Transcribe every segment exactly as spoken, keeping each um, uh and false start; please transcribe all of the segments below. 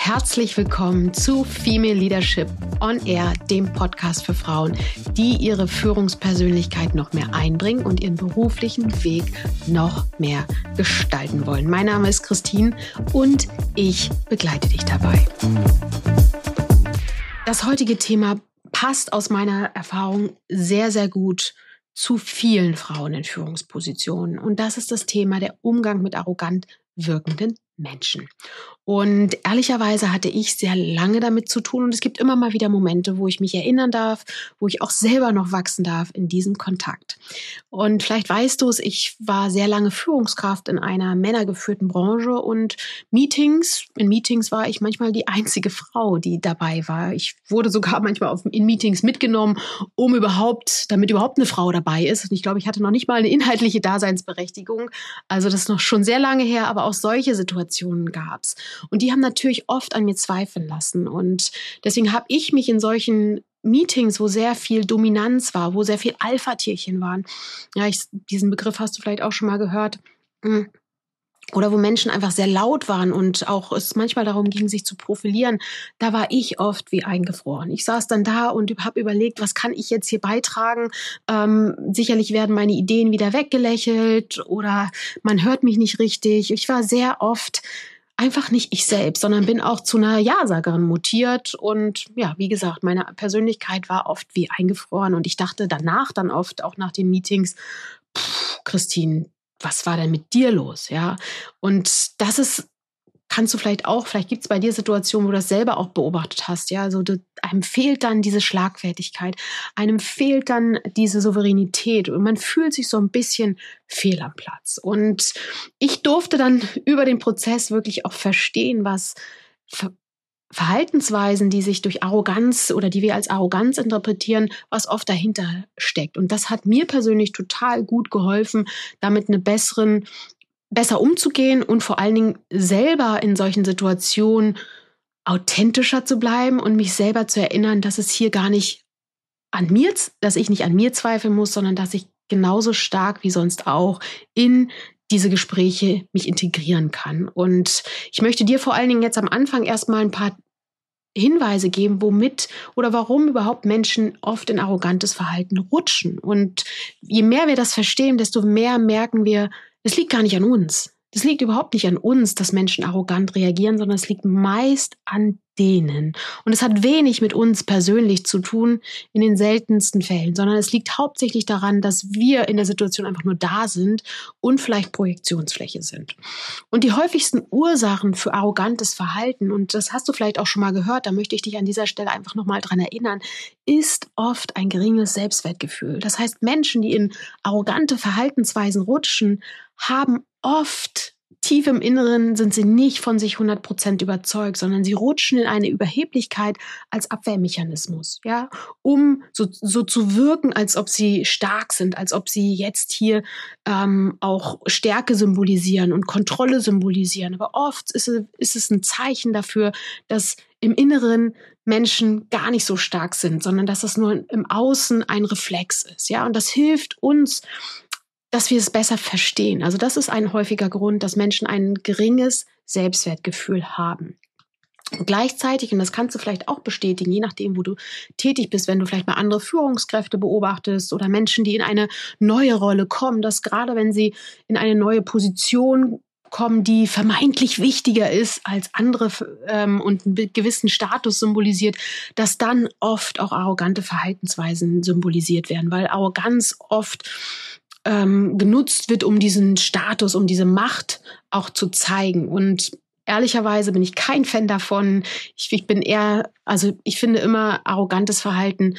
Herzlich willkommen zu Female Leadership on Air, dem Podcast für Frauen, die ihre Führungspersönlichkeit noch mehr einbringen und ihren beruflichen Weg noch mehr gestalten wollen. Mein Name ist Christine und ich begleite dich dabei. Das heutige Thema passt aus meiner Erfahrung sehr, sehr gut zu vielen Frauen in Führungspositionen. Und das ist das Thema der Umgang mit arrogant wirkenden Menschen. Und ehrlicherweise hatte ich sehr lange damit zu tun und es gibt immer mal wieder Momente, wo ich mich erinnern darf, wo ich auch selber noch wachsen darf in diesem Kontakt. Und vielleicht weißt du es, ich war sehr lange Führungskraft in einer männergeführten Branche und Meetings, in Meetings war ich manchmal die einzige Frau, die dabei war. Ich wurde sogar manchmal auf, in Meetings mitgenommen, um überhaupt, damit überhaupt eine Frau dabei ist. Und ich glaube, ich hatte noch nicht mal eine inhaltliche Daseinsberechtigung. Also das ist noch schon sehr lange her, aber auch solche Situationen gab's. Und die haben natürlich oft an mir zweifeln lassen. Und deswegen habe ich mich in solchen Meetings, wo sehr viel Dominanz war, wo sehr viel Alpha-Tierchen waren, ja, ich, diesen Begriff hast du vielleicht auch schon mal gehört, oder wo Menschen einfach sehr laut waren und auch es manchmal darum ging, sich zu profilieren, da war ich oft wie eingefroren. Ich saß dann da und habe überlegt, was kann ich jetzt hier beitragen? Ähm, sicherlich werden meine Ideen wieder weggelächelt oder man hört mich nicht richtig. Ich war sehr oft einfach nicht ich selbst, sondern bin auch zu einer Ja-Sagerin mutiert. Und ja, wie gesagt, meine Persönlichkeit war oft wie eingefroren. Und ich dachte danach dann oft, auch nach den Meetings, pff, Christine, was war denn mit dir los? Ja, und das ist, kannst du vielleicht auch, vielleicht gibt es bei dir Situationen, wo du das selber auch beobachtet hast. Ja, also du, einem fehlt dann diese Schlagfertigkeit, einem fehlt dann diese Souveränität und man fühlt sich so ein bisschen fehl am Platz. Und ich durfte dann über den Prozess wirklich auch verstehen, was Ver- Verhaltensweisen, die sich durch Arroganz oder die wir als Arroganz interpretieren, was oft dahinter steckt. Und das hat mir persönlich total gut geholfen, damit eine besseren besser umzugehen und vor allen Dingen selber in solchen Situationen authentischer zu bleiben und mich selber zu erinnern, dass es hier gar nicht an mir, dass ich nicht an mir zweifeln muss, sondern dass ich genauso stark wie sonst auch in diese Gespräche mich integrieren kann. Und ich möchte dir vor allen Dingen jetzt am Anfang erstmal ein paar Hinweise geben, womit oder warum überhaupt Menschen oft in arrogantes Verhalten rutschen. Und je mehr wir das verstehen, desto mehr merken wir, es liegt gar nicht an uns. Das liegt überhaupt nicht an uns, dass Menschen arrogant reagieren, sondern es liegt meist an denen. Und es hat wenig mit uns persönlich zu tun, in den seltensten Fällen, sondern es liegt hauptsächlich daran, dass wir in der Situation einfach nur da sind und vielleicht Projektionsfläche sind. Und die häufigsten Ursachen für arrogantes Verhalten, und das hast du vielleicht auch schon mal gehört, da möchte ich dich an dieser Stelle einfach nochmal dran erinnern, ist oft ein geringes Selbstwertgefühl. Das heißt, Menschen, die in arrogante Verhaltensweisen rutschen, haben oft tief im Inneren sind sie nicht von sich hundert Prozent überzeugt, sondern sie rutschen in eine Überheblichkeit als Abwehrmechanismus, ja, um so, so zu wirken, als ob sie stark sind, als ob sie jetzt hier ähm, auch Stärke symbolisieren und Kontrolle symbolisieren. Aber oft ist es, ist es ein Zeichen dafür, dass im Inneren Menschen gar nicht so stark sind, sondern dass es nur im Außen ein Reflex ist, ja, und das hilft uns, dass wir es besser verstehen. Also das ist ein häufiger Grund, dass Menschen ein geringes Selbstwertgefühl haben. Und gleichzeitig, und das kannst du vielleicht auch bestätigen, je nachdem, wo du tätig bist, wenn du vielleicht mal andere Führungskräfte beobachtest oder Menschen, die in eine neue Rolle kommen, dass gerade wenn sie in eine neue Position kommen, die vermeintlich wichtiger ist als andere ähm, und einen gewissen Status symbolisiert, dass dann oft auch arrogante Verhaltensweisen symbolisiert werden, weil Arroganz oft ähm, genutzt wird, um diesen Status, um diese Macht auch zu zeigen. Und ehrlicherweise bin ich kein Fan davon. Ich, ich bin eher, also ich finde immer, arrogantes Verhalten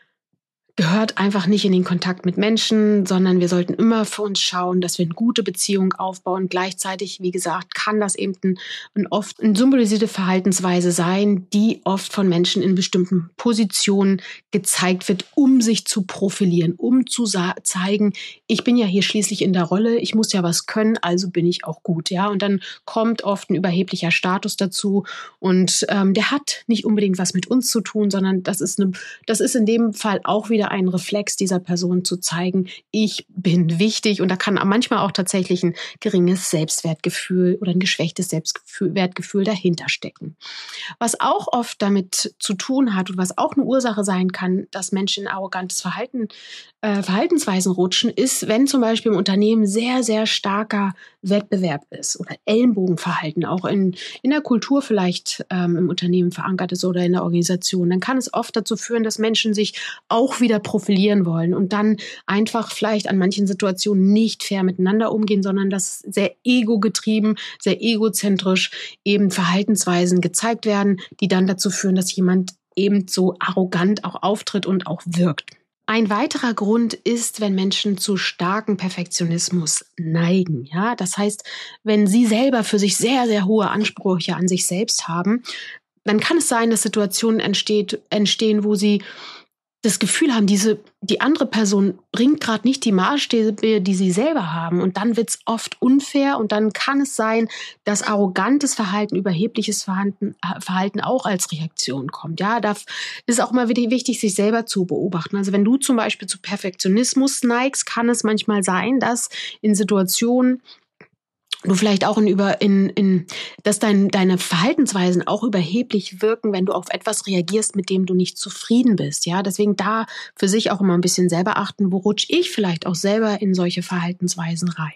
gehört einfach nicht in den Kontakt mit Menschen, sondern wir sollten immer für uns schauen, dass wir eine gute Beziehung aufbauen. Gleichzeitig, wie gesagt, kann das eben ein, ein oft eine symbolisierte Verhaltensweise sein, die oft von Menschen in bestimmten Positionen gezeigt wird, um sich zu profilieren, um zu sa- zeigen, ich bin ja hier schließlich in der Rolle, ich muss ja was können, also bin ich auch gut, ja. Und dann kommt oft ein überheblicher Status dazu und ähm, der hat nicht unbedingt was mit uns zu tun, sondern das ist eine, das ist in dem Fall auch wieder ein Reflex dieser Person zu zeigen, ich bin wichtig, und da kann manchmal auch tatsächlich ein geringes Selbstwertgefühl oder ein geschwächtes Selbstwertgefühl dahinter stecken. Was auch oft damit zu tun hat und was auch eine Ursache sein kann, dass Menschen in arrogantes Verhalten, äh, Verhaltensweisen rutschen, ist, wenn zum Beispiel im Unternehmen sehr, sehr starker Wettbewerb ist oder Ellenbogenverhalten auch in, in der Kultur vielleicht ähm, im Unternehmen verankert ist oder in der Organisation. Dann kann es oft dazu führen, dass Menschen sich auch wieder profilieren wollen und dann einfach vielleicht an manchen Situationen nicht fair miteinander umgehen, sondern dass sehr ego-getrieben, sehr egozentrisch eben Verhaltensweisen gezeigt werden, die dann dazu führen, dass jemand eben so arrogant auch auftritt und auch wirkt. Ein weiterer Grund ist, wenn Menschen zu starkem Perfektionismus neigen. Ja, das heißt, wenn sie selber für sich sehr, sehr hohe Ansprüche an sich selbst haben, dann kann es sein, dass Situationen entsteht, entstehen, wo sie das Gefühl haben, diese, die andere Person bringt gerade nicht die Maßstäbe, die sie selber haben. Und dann wird es oft unfair und dann kann es sein, dass arrogantes Verhalten, überhebliches Verhalten, Verhalten auch als Reaktion kommt. Ja, da ist auch mal wieder wichtig, sich selber zu beobachten. Also wenn du zum Beispiel zu Perfektionismus neigst, kann es manchmal sein, dass in Situationen du vielleicht auch in über in in dass dein, deine Verhaltensweisen auch überheblich wirken, wenn du auf etwas reagierst, mit dem du nicht zufrieden bist. Ja, deswegen da für sich auch immer ein bisschen selber achten, wo rutsche ich vielleicht auch selber in solche Verhaltensweisen rein.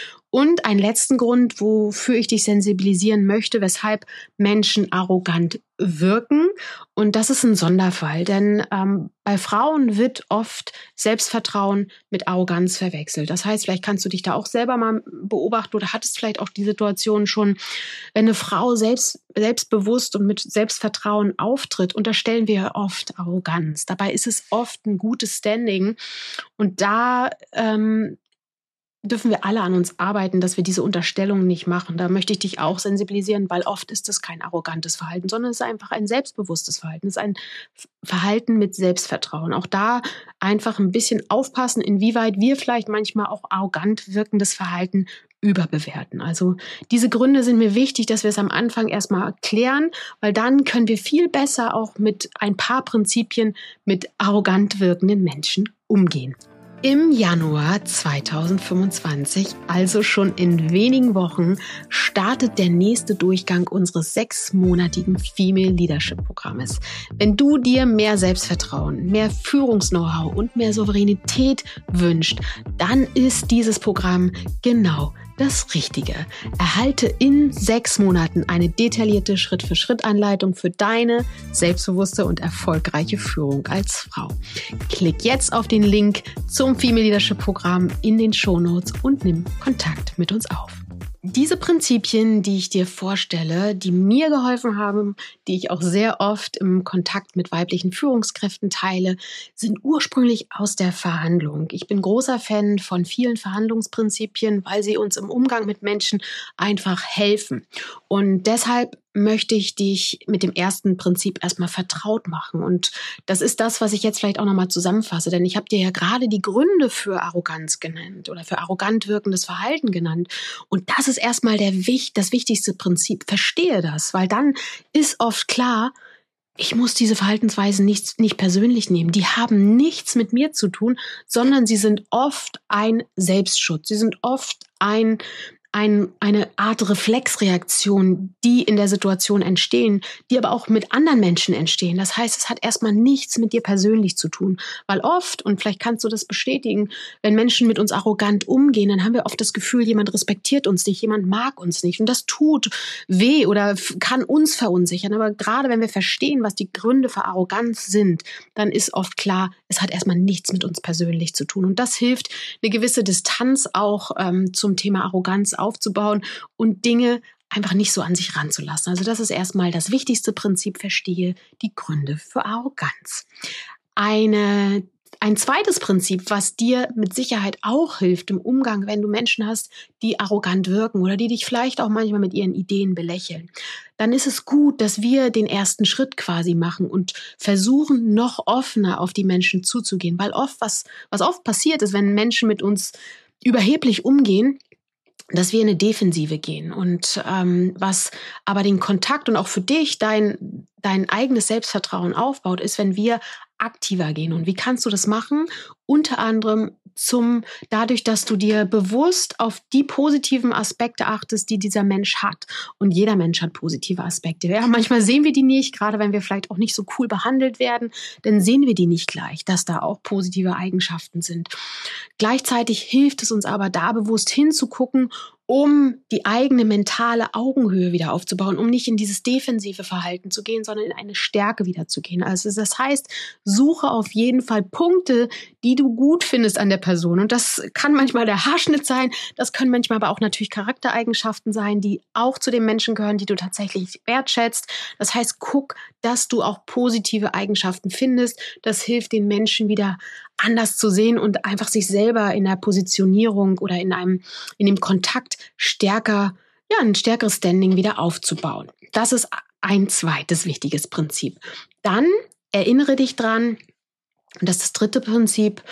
Und einen letzten Grund, wofür ich dich sensibilisieren möchte, weshalb Menschen arrogant wirken. Und das ist ein Sonderfall, denn ähm, bei Frauen wird oft Selbstvertrauen mit Arroganz verwechselt. Das heißt, vielleicht kannst du dich da auch selber mal beobachten oder hattest vielleicht auch die Situation schon, wenn eine Frau selbst, selbstbewusst und mit Selbstvertrauen auftritt, unterstellen wir oft Arroganz. Dabei ist es oft ein gutes Standing. Und da ähm, dürfen wir alle an uns arbeiten, dass wir diese Unterstellungen nicht machen. Da möchte ich dich auch sensibilisieren, weil oft ist es kein arrogantes Verhalten, sondern es ist einfach ein selbstbewusstes Verhalten. Es ist ein Verhalten mit Selbstvertrauen. Auch da einfach ein bisschen aufpassen, inwieweit wir vielleicht manchmal auch arrogant wirkendes Verhalten überbewerten. Also diese Gründe sind mir wichtig, dass wir es am Anfang erstmal klären, weil dann können wir viel besser auch mit ein paar Prinzipien mit arrogant wirkenden Menschen umgehen. Im Januar zweitausendfünfundzwanzig, also schon in wenigen Wochen, startet der nächste Durchgang unseres sechsmonatigen Female Leadership Programmes. Wenn du dir mehr Selbstvertrauen, mehr Führungs-Know-how und mehr Souveränität wünschst, dann ist dieses Programm genau das Richtige. Erhalte in sechs Monaten eine detaillierte Schritt-für-Schritt-Anleitung für deine selbstbewusste und erfolgreiche Führung als Frau. Klick jetzt auf den Link zum Female Leadership Programm in den Shownotes und nimm Kontakt mit uns auf. Diese Prinzipien, die ich dir vorstelle, die mir geholfen haben, die ich auch sehr oft im Kontakt mit weiblichen Führungskräften teile, sind ursprünglich aus der Verhandlung. Ich bin großer Fan von vielen Verhandlungsprinzipien, weil sie uns im Umgang mit Menschen einfach helfen. Und deshalb möchte ich dich mit dem ersten Prinzip erstmal vertraut machen. Und das ist das, was ich jetzt vielleicht auch nochmal zusammenfasse. Denn ich habe dir ja gerade die Gründe für Arroganz genannt oder für arrogant wirkendes Verhalten genannt. Und das ist erstmal der, das wichtigste Prinzip. Verstehe das, weil dann ist oft klar, ich muss diese Verhaltensweisen nicht, nicht persönlich nehmen. Die haben nichts mit mir zu tun, sondern sie sind oft ein Selbstschutz. Sie sind oft ein Ein, eine Art Reflexreaktion, die in der Situation entstehen, die aber auch mit anderen Menschen entstehen. Das heißt, es hat erstmal nichts mit dir persönlich zu tun. Weil oft, und vielleicht kannst du das bestätigen, wenn Menschen mit uns arrogant umgehen, dann haben wir oft das Gefühl, jemand respektiert uns nicht, jemand mag uns nicht. Und das tut weh oder kann uns verunsichern. Aber gerade wenn wir verstehen, was die Gründe für Arroganz sind, dann ist oft klar, es hat erstmal nichts mit uns persönlich zu tun. Und das hilft, eine gewisse Distanz auch ähm, zum Thema Arroganz aufzubauen und Dinge einfach nicht so an sich ranzulassen. Also das ist erstmal das wichtigste Prinzip, verstehe die Gründe für Arroganz. Eine Ein zweites Prinzip, was dir mit Sicherheit auch hilft im Umgang, wenn du Menschen hast, die arrogant wirken oder die dich vielleicht auch manchmal mit ihren Ideen belächeln, dann ist es gut, dass wir den ersten Schritt quasi machen und versuchen, noch offener auf die Menschen zuzugehen. Weil oft, was, was oft passiert ist, wenn Menschen mit uns überheblich umgehen, dass wir in eine Defensive gehen. Und ähm, was aber den Kontakt und auch für dich dein, dein eigenes Selbstvertrauen aufbaut, ist, wenn wir aktiver gehen. Und wie kannst du das machen? Unter anderem zum, dadurch, dass du dir bewusst auf die positiven Aspekte achtest, die dieser Mensch hat. Und jeder Mensch hat positive Aspekte. Ja, manchmal sehen wir die nicht, gerade wenn wir vielleicht auch nicht so cool behandelt werden, dann sehen wir die nicht gleich, dass da auch positive Eigenschaften sind. Gleichzeitig hilft es uns aber, da bewusst hinzugucken, um die eigene mentale Augenhöhe wieder aufzubauen, um nicht in dieses defensive Verhalten zu gehen, sondern in eine Stärke wieder zu gehen. Also das heißt, suche auf jeden Fall Punkte, die du gut findest an der Person. Und das kann manchmal der Haarschnitt sein, das können manchmal aber auch natürlich Charaktereigenschaften sein, die auch zu den Menschen gehören, die du tatsächlich wertschätzt. Das heißt, guck, dass du auch positive Eigenschaften findest. Das hilft den Menschen wieder anders zu sehen und einfach sich selber in der Positionierung oder in einem, in dem Kontakt stärker, ja, ein stärkeres Standing wieder aufzubauen. Das ist ein zweites wichtiges Prinzip. Dann erinnere dich dran, und das ist das dritte Prinzip,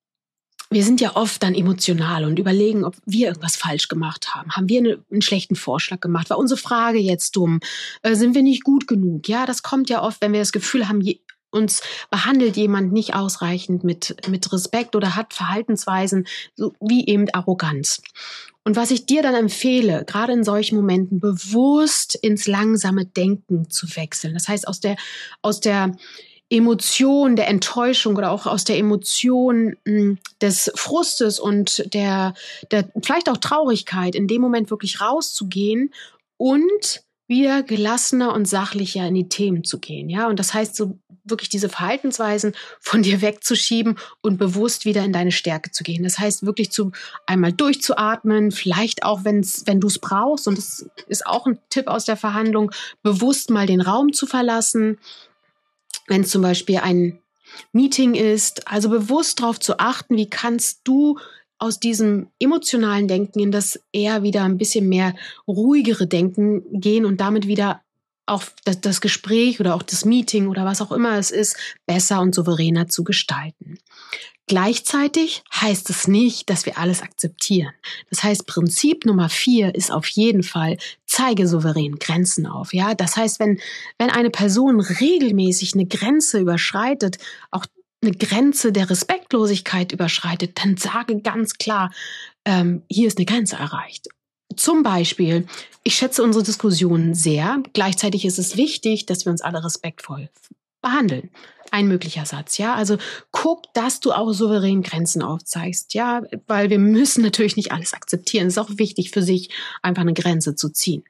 wir sind ja oft dann emotional und überlegen, ob wir irgendwas falsch gemacht haben. Haben wir eine, einen schlechten Vorschlag gemacht? War unsere Frage jetzt dumm? Äh, sind wir nicht gut genug? Ja, das kommt ja oft, wenn wir das Gefühl haben, je, uns behandelt jemand nicht ausreichend mit, mit Respekt oder hat Verhaltensweisen so wie eben Arroganz. Und was ich dir dann empfehle, gerade in solchen Momenten bewusst ins langsame Denken zu wechseln. Das heißt, aus der, aus der Emotion der Enttäuschung oder auch aus der Emotion mh, des Frustes und der, der vielleicht auch Traurigkeit in dem Moment wirklich rauszugehen und wieder gelassener und sachlicher in die Themen zu gehen. Ja, und das heißt, so wirklich diese Verhaltensweisen von dir wegzuschieben und bewusst wieder in deine Stärke zu gehen. Das heißt, wirklich zu einmal durchzuatmen, vielleicht auch, wenn's, wenn du es brauchst, und das ist auch ein Tipp aus der Verhandlung, bewusst mal den Raum zu verlassen, wenn es zum Beispiel ein Meeting ist, also bewusst darauf zu achten, wie kannst du aus diesem emotionalen Denken in das eher wieder ein bisschen mehr ruhigere Denken gehen und damit wieder auch das, das Gespräch oder auch das Meeting oder was auch immer es ist, besser und souveräner zu gestalten. Gleichzeitig heißt es nicht, dass wir alles akzeptieren. Das heißt, Prinzip Nummer vier ist auf jeden Fall, zeige souverän Grenzen auf. Ja, das heißt, wenn, wenn eine Person regelmäßig eine Grenze überschreitet, auch eine Grenze der Respektlosigkeit überschreitet, dann sage ganz klar, ähm, hier ist eine Grenze erreicht. Zum Beispiel, ich schätze unsere Diskussionen sehr. Gleichzeitig ist es wichtig, dass wir uns alle respektvoll behandeln. Ein möglicher Satz, ja. Also guck, dass du auch souverän Grenzen aufzeigst, ja, weil wir müssen natürlich nicht alles akzeptieren. Es ist auch wichtig für sich, einfach eine Grenze zu ziehen.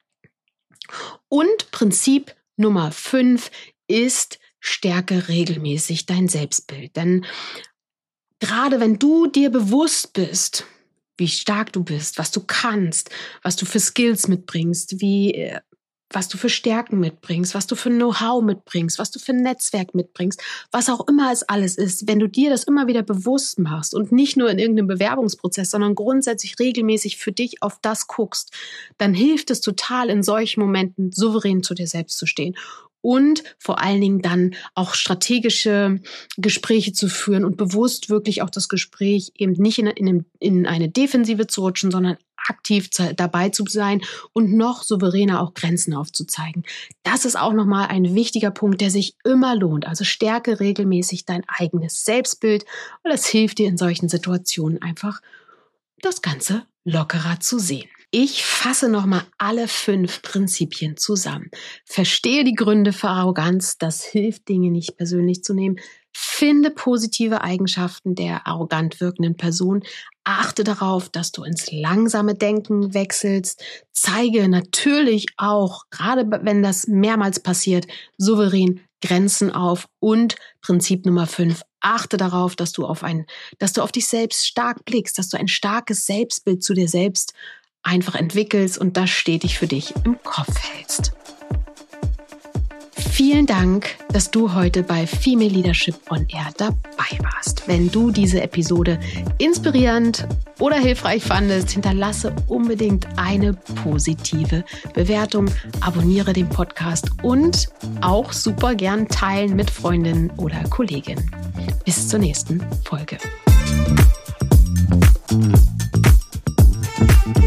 Und Prinzip Nummer fünf ist, stärke regelmäßig dein Selbstbild. Denn gerade wenn du dir bewusst bist, wie stark du bist, was du kannst, was du für Skills mitbringst, wie, was du für Stärken mitbringst, was du für Know-how mitbringst, was du für ein Netzwerk mitbringst, was auch immer es alles ist, wenn du dir das immer wieder bewusst machst und nicht nur in irgendeinem Bewerbungsprozess, sondern grundsätzlich regelmäßig für dich auf das guckst, dann hilft es total, in solchen Momenten souverän zu dir selbst zu stehen. Und vor allen Dingen dann auch strategische Gespräche zu führen und bewusst wirklich auch das Gespräch eben nicht in, in, in eine Defensive zu rutschen, sondern aktiv zu, dabei zu sein und noch souveräner auch Grenzen aufzuzeigen. Das ist auch nochmal ein wichtiger Punkt, der sich immer lohnt. Also stärke regelmäßig dein eigenes Selbstbild, weil das hilft dir in solchen Situationen einfach, das Ganze lockerer zu sehen. Ich fasse nochmal alle fünf Prinzipien zusammen. Verstehe die Gründe für Arroganz, das hilft, Dinge nicht persönlich zu nehmen. Finde positive Eigenschaften der arrogant wirkenden Person. Achte darauf, dass du ins langsame Denken wechselst. Zeige natürlich auch, gerade wenn das mehrmals passiert, souverän Grenzen auf. Und Prinzip Nummer fünf, achte darauf, dass du auf ein, dass du auf dich selbst stark blickst, dass du ein starkes Selbstbild zu dir selbst einfach entwickelst und das stetig für dich im Kopf hältst. Vielen Dank, dass du heute bei Female Leadership on Air dabei warst. Wenn du diese Episode inspirierend oder hilfreich fandest, hinterlasse unbedingt eine positive Bewertung, abonniere den Podcast und auch super gern teilen mit Freundinnen oder Kolleginnen. Bis zur nächsten Folge.